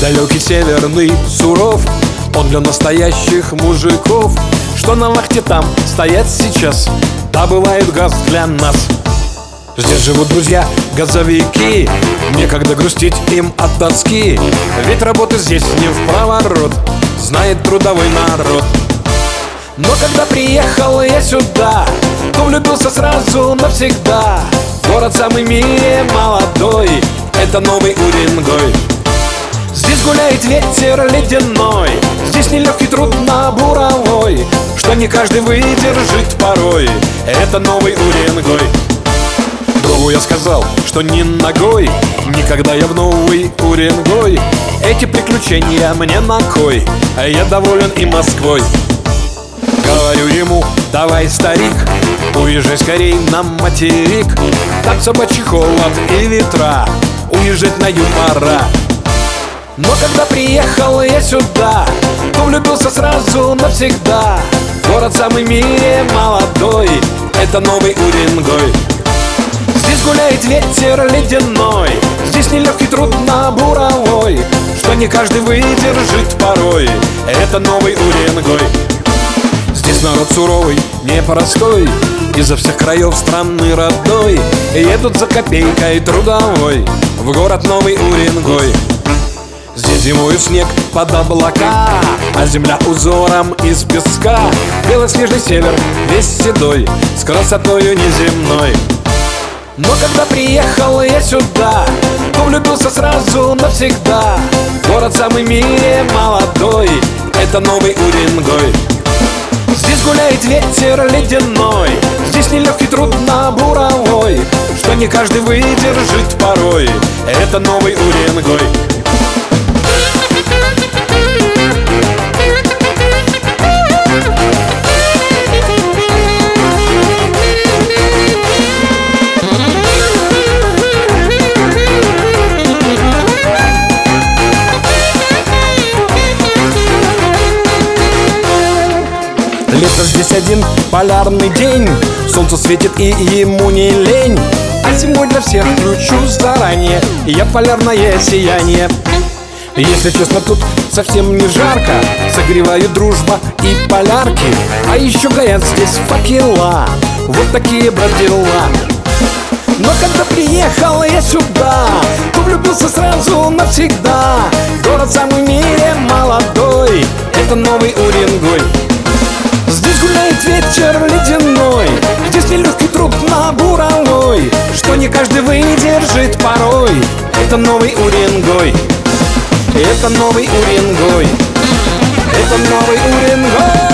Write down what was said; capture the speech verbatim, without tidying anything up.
Далекий северный суров, он для настоящих мужиков, что на вахте там стоят сейчас, добывают газ для нас. Здесь живут друзья, газовики, некогда грустить им от тоски, ведь работы здесь не в проворот, знает трудовой народ. Но когда приехал я сюда, то влюбился сразу навсегда. Город самый в мире молодой, это новый Уренгой. Здесь гуляет ветер ледяной, здесь нелегкий труд на буровой, что не каждый выдержит порой, это новый Уренгой. Другу я сказал, что ни ногой, никогда я в новый Уренгой. Эти приключения мне на кой, а я доволен и Москвой. Говорю ему: давай, старик, уезжай скорей на материк, там собачий холод и ветра, уезжать на юг пора. Но когда приехал я сюда, то влюбился сразу навсегда. Город самый в мире молодой, это новый Уренгой. Здесь гуляет ветер ледяной, здесь нелегкий труд на буровой, что не каждый выдержит порой, это новый Уренгой. Здесь народ суровый, непростой, изо всех краев страны родной едут за копейкой трудовой в город новый Уренгой. Здесь зимою снег под облака, а земля узором из песка, белоснежный север весь седой, с красотою неземной. Но когда приехал я сюда, то влюбился сразу навсегда. Город самый в мире молодой, это новый Уренгой. Здесь гуляет ветер ледяной, здесь нелегкий труд на буровой, что не каждый выдержит порой, это новый Уренгой. Лето здесь один полярный день, солнце светит и ему не лень, а зимой для всех включу заранее я полярное сияние. Если честно, тут совсем не жарко, согревают дружба и полярки, а еще горят здесь факела, вот такие, брат, дела. Но когда приехал я сюда, то влюбился сразу навсегда. Город самый в мире молодой, это новый Уренгой. Здесь гуляет ветер ледяной, здесь нелегкий труд на буровой, что не каждый выдержит порой, это новый Уренгой. Это новый Уренгой, это новый Уренгой.